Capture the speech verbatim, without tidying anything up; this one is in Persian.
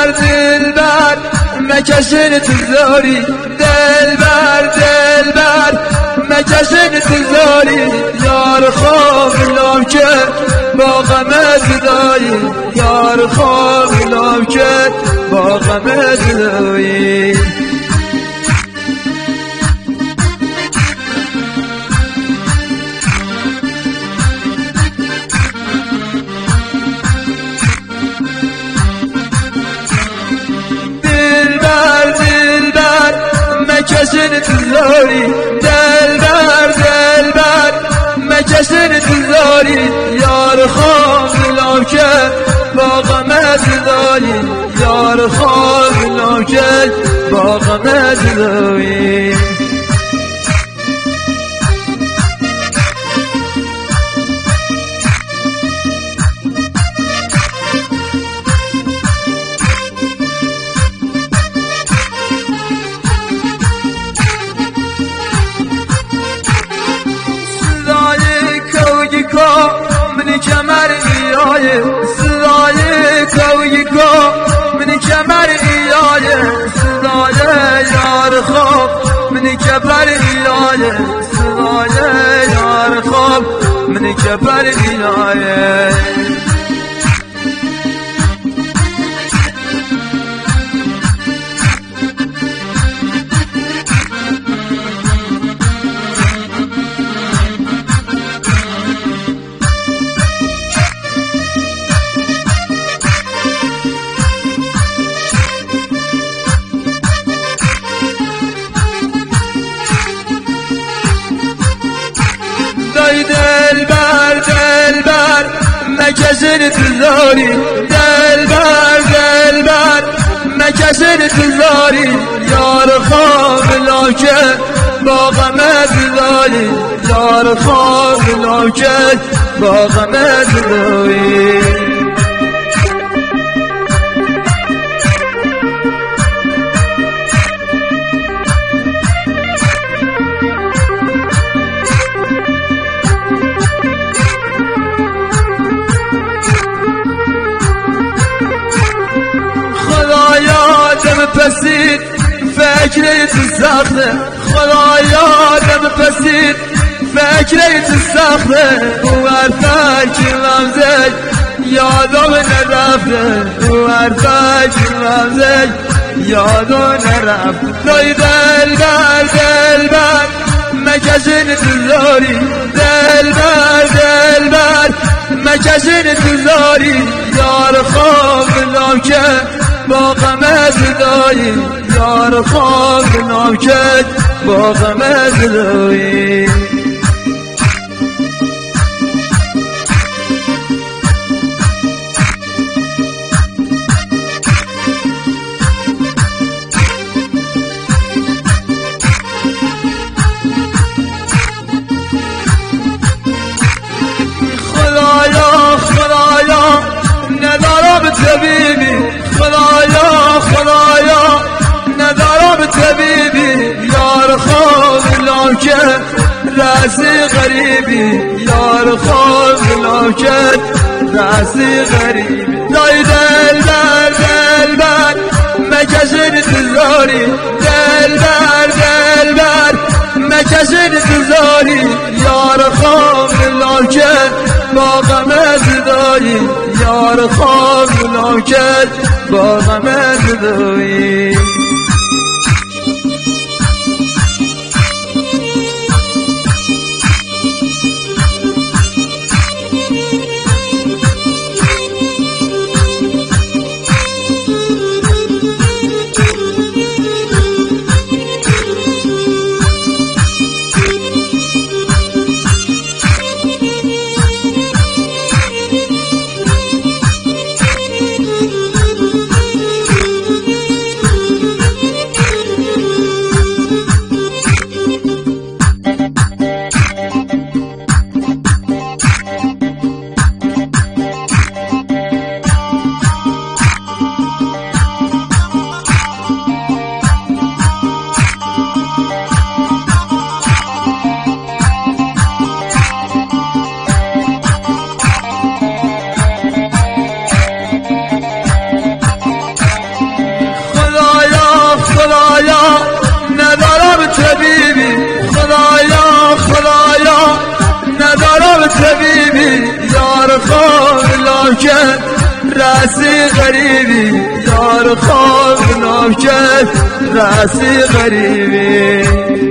دلبر دلبر مکشن تو زاری، دلبر دلبر مکشن تو زاری، یار خواب لام کرد با غم زدایی، یار خواب لام کرد با غم زدایی. مکشن تو زاری، دلبر دلبر مکشن تو زاری، یار خواب لام کرد با غم زدایی، یار خواب لام کرد با غم زدایی. منی کمر ایایه صدای کوی کو، منی کمر ایایه صدای یار خواب، منی کمر ایایه صدای یار خواب، منی کمر ایایه. دلبر دلبر مکشن تو زاری، دلبر دلبر مکشن تو زاری، یار خواب لام کرد با غم زدایی، یار خواب لام کرد با غم زدایی. دم پسید فکری تو سخته، خدایا دم پسید فکری تو سخته، او ارفک رمزه یادم نرفته، او ارفک رمزه یادم نرفته. دای دلبر دلبر مکشن تو زاری، دلبر دلبر مکشن تو زاری، یار خواب لام کرد با غم زدایی، یار خواب لام کرد با غم زدایی. خدایا خدایا ندارم طبیبی، خدایا خدایا ندارم طبیبی، یار خواب لام کرد رسی غریبی، یار خواب لام کرد رسی غریبی. دای دلبر دلبر مکشن تو زاری، دلبر دلبر مکشن تو زاری، یار خواب لام کرد با غم زدایی، یار خواب لام کرد با غم زدایی. ناکن رسی غریبی یار خاک ناکن رسی غریبی